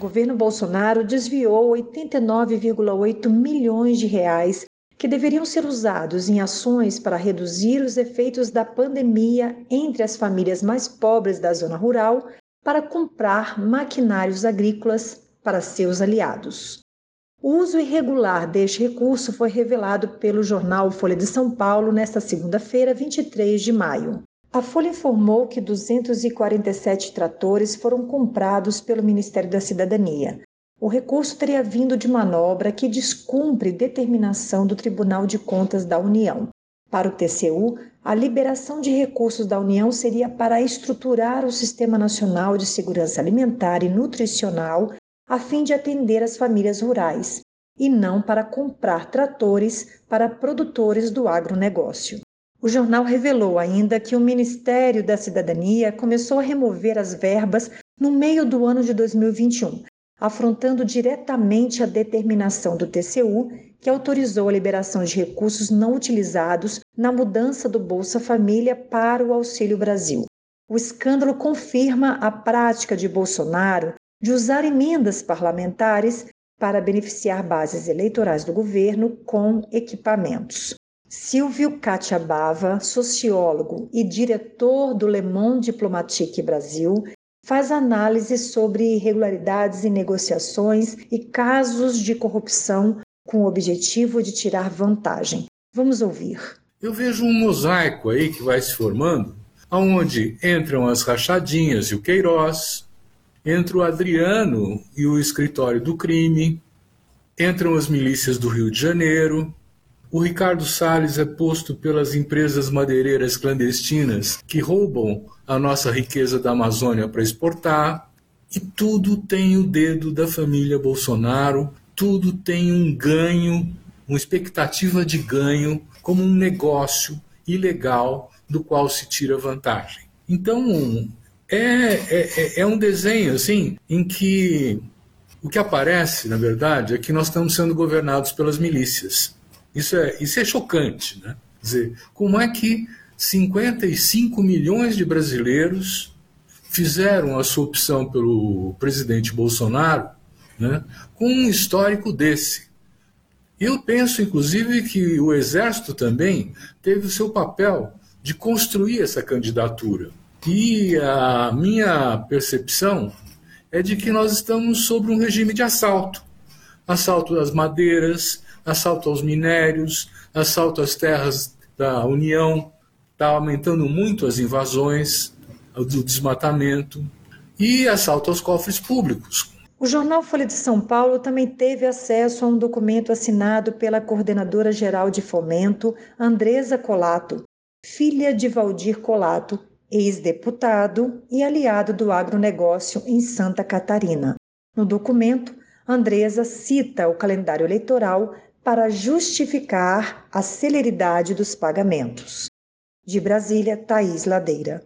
governo Bolsonaro desviou 89,8 milhões de reais que deveriam ser usados em ações para reduzir os efeitos da pandemia entre as famílias mais pobres da zona rural para comprar maquinários agrícolas para seus aliados. O uso irregular deste recurso foi revelado pelo jornal Folha de São Paulo nesta segunda-feira, 23 de maio. A Folha informou que 247 tratores foram comprados pelo Ministério da Cidadania. O recurso teria vindo de manobra que descumpre determinação do Tribunal de Contas da União. Para o TCU, a liberação de recursos da União seria para estruturar o Sistema Nacional de Segurança Alimentar e Nutricional a fim de atender as famílias rurais, e não para comprar tratores para produtores do agronegócio. O jornal revelou ainda que o Ministério da Cidadania começou a remover as verbas no meio do ano de 2021, afrontando diretamente a determinação do TCU, que autorizou a liberação de recursos não utilizados na mudança do Bolsa Família para o Auxílio Brasil. O escândalo confirma a prática de Bolsonaro de usar emendas parlamentares para beneficiar bases eleitorais do governo com equipamentos. Silvio Catiabava, sociólogo e diretor do Le Monde Diplomatique Brasil, faz análise sobre irregularidades em negociações e casos de corrupção com o objetivo de tirar vantagem. Vamos ouvir. Eu vejo um mosaico aí que vai se formando, onde entram as rachadinhas e o Queiroz, entra o Adriano e o escritório do crime, entram as milícias do Rio de Janeiro, o Ricardo Salles é posto pelas empresas madeireiras clandestinas que roubam a nossa riqueza da Amazônia para exportar, e tudo tem o dedo da família Bolsonaro, tudo tem um ganho, uma expectativa de ganho, como um negócio ilegal do qual se tira vantagem. Então, é um desenho assim, em que o que aparece, na verdade, é que nós estamos sendo governados pelas milícias. Isso é chocante, né? Quer dizer, como é que 55 milhões de brasileiros fizeram a sua opção pelo presidente Bolsonaro, né, com um histórico desse? Eu penso, inclusive, que o Exército também teve o seu papel de construir essa candidatura. E a minha percepção é de que nós estamos sob um regime de assalto. Assalto às madeiras, assalto aos minérios, assalto às terras da União. Está aumentando muito as invasões, o desmatamento e assalto aos cofres públicos. O jornal Folha de São Paulo também teve acesso a um documento assinado pela coordenadora-geral de Fomento, Andresa Colato, filha de Valdir Colato, ex-deputado e aliado do agronegócio em Santa Catarina. No documento, Andresa cita o calendário eleitoral para justificar a celeridade dos pagamentos. De Brasília, Thaís Ladeira.